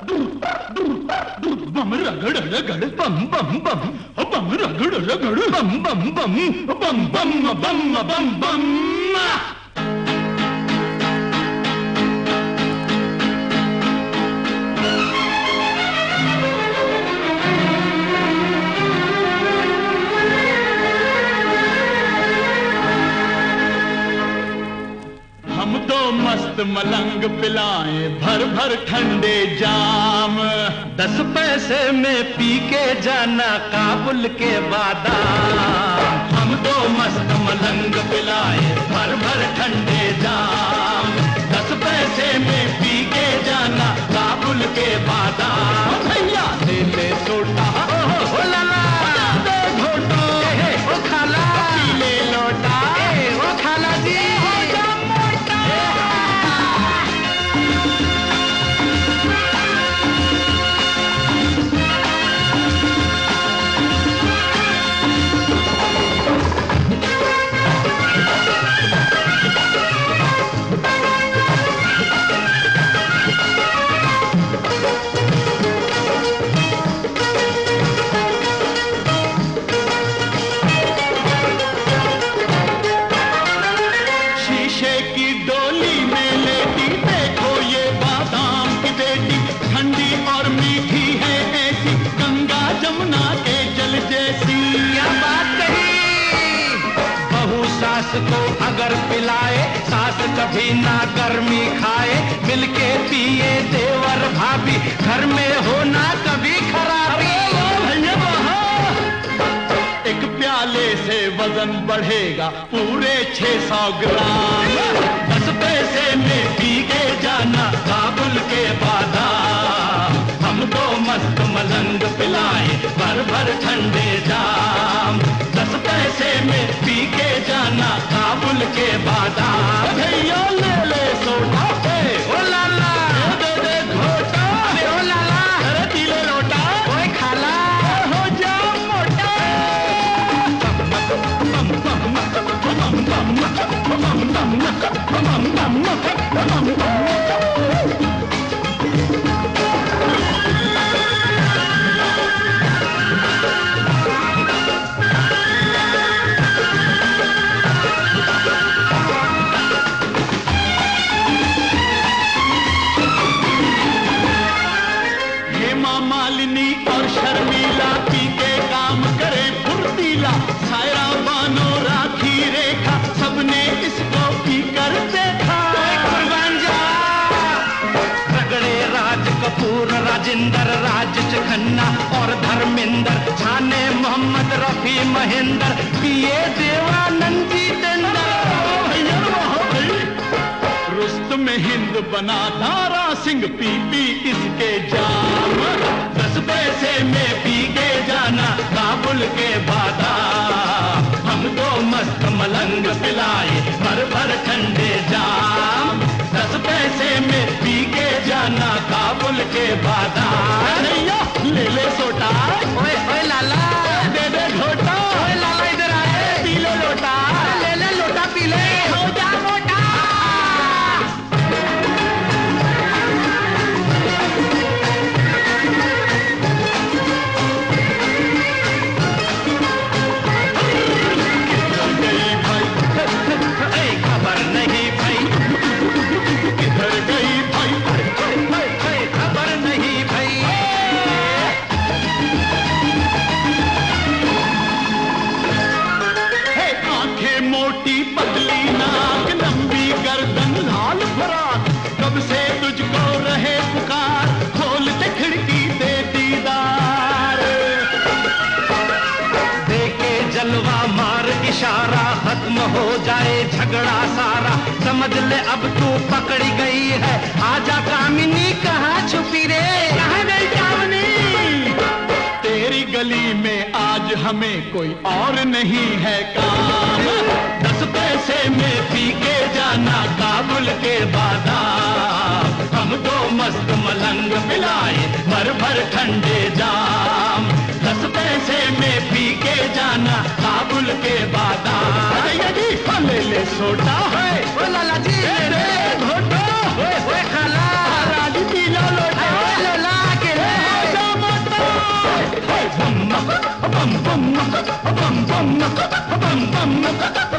बम रगड़ रगड़ बम बम बम बम रगड़ रगड़ बम बम बम बम बम बम बम बम। हम तो मस्त मलंग पिलाएं भर भर ठंडे जाम, 10 पैसे में पी के जाना काबुल के बादाम। हम तो मस्त मलंग पिलाएं भर भर ठंडे जाम, 10 पैसे में पी के जाना काबुल के बादाम। भैया ले ले सोडा ओ लाला दे घोटो ओ खाला पी ले लोटा ओ खाला जी। को अगर पिलाए सास कभी ना गर्मी खाए, मिलके पिए देवर भाभी घर में हो ना कभी खराबी। एक प्याले से वजन बढ़ेगा पूरे 600 ग्राम, 10 पैसे में पी के जाना काबुल के बादाम। हम तो मस्त मलंग पिलाए भर भर ठंडे जाम, 10 पैसे में पी के जाना काबुल के बादाम। भैया ले ले सोडा ओ लाला दे दे घोटा ओ लाला अरे पी ले लोटा ओए खाला हो जा मोटा। बम बम बम बम बम बम बम बम बम। मालिनी और शर्मीला पी के काम करे फुर्तीला, सायरा बानो राखी रेखा सबने इसको पी कर देखा। कुर्बान जा रगड़े राज कपूर राजेंद्र राज खन्ना और धर्मेंद्र, छाने मोहम्मद रफी महेंद्र, पिए देवानंद जी टेंडर। रुस्तम हिंद बना दारा सिंह पी पी इसके जाम, 10 पैसे में पी के जाना काबुल के बादाम। हम तो मस्त मलंग पिलाए भर भर ठंडे जाम, 10 पैसे में पी के जाना काबुल के बादाम। ले ले सोटा ओए ओए लाला दे दे घोटा ओए लाला इधर आए पी ले लोटा ले ले लोटा पी ले। हो जा मोटा। खबर नहीं भाई किधर गई भाई खबर नहीं भाई। आंखें मोटी पतली नाक लंबी गर्दन लाल फराक, कब से तुझको रहे पुकार खोल दे खिड़की दे दीदार। देखे जलवा मार इशारा खत्म हो जाए झगड़ा सारा, समझ ले अब तू पकड़ी गई है, आजा कामिनी कहाँ छुपी रे। कहाँ गई कामिनी? तेरी गली में आज हमें कोई और नहीं है काम, 10 पैसे में पी के जाना काबुल के बादाम। हम तो मस्त मलंग पिलाए भर भर ठंडे जाम, 10 पैसे में पी के जाना काबुल के बादाम। यदि ले ले सोटा है ओ लाला जी घोटो ओए ओए खाला राजी पी लो लोटा ओए लोला बम बम